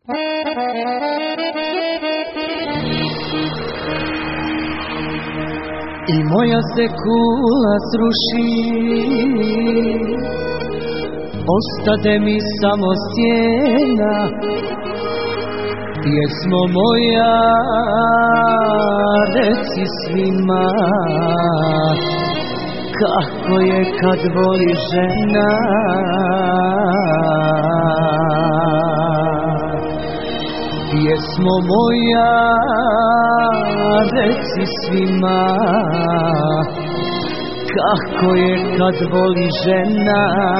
I moja se kula sruši, ostade mi samo sjena. Pjesmo moja, reci svima, kako je kad voli žena. Pjesmo moja, reci svima, kako je kad voli žena.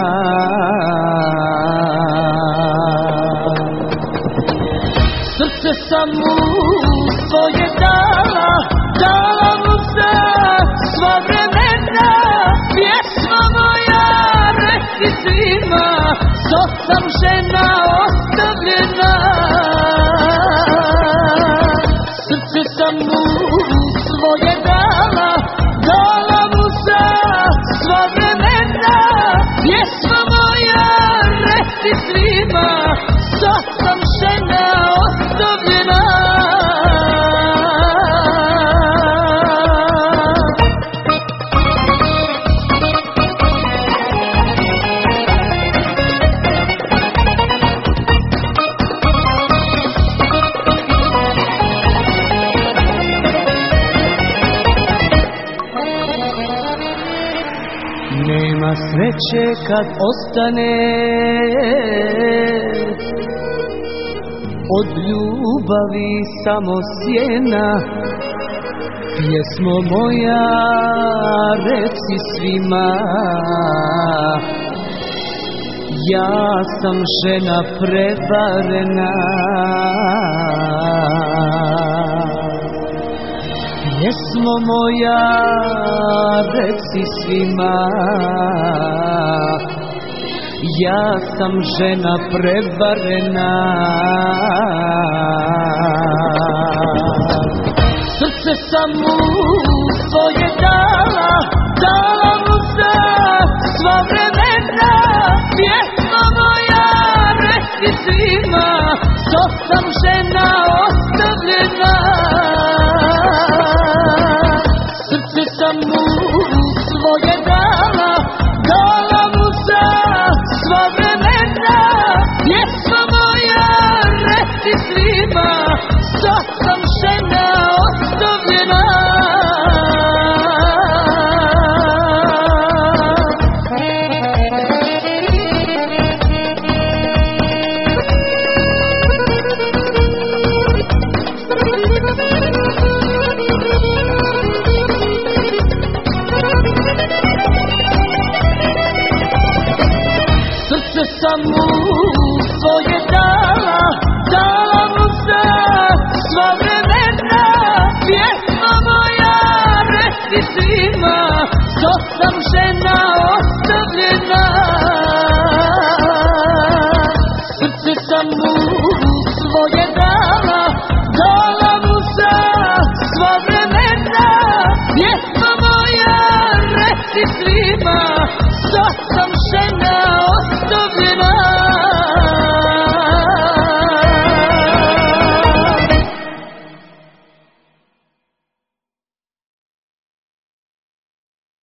Srce sam mu svoje dala, dala mu za sva vremena. Pjesma moja, reci svima, što sam žena ostavljena. Srce sam mu svoje dala, dala mu za sva vremena. Pjesma moja, reci svima, što sam žena ostavljena. Nema sreće kad ostane od ljubavi samo sjena. Pjesmo moja, reci svima, ja sam žena prevarena. Pjesmo moja, reci svima, ja sam žena prevarena. Srce sam mu svoje dala, dala mu za sva vremena. Pjesma moja, reci svima, što sam žena ostavljena. Srce sam mu svoje dala, dala mu za sva vremena. Pjesma moja, reci svima, što sam žena ostavljena. Srce sam mu svoje dala, dala mu za sva vremena. Pjesma moja, reci svima, što sam žena ostavljena. Srce sam mu svoje dala, dala mu za sva vremena. Pjesma moja, reci svima, što sam žena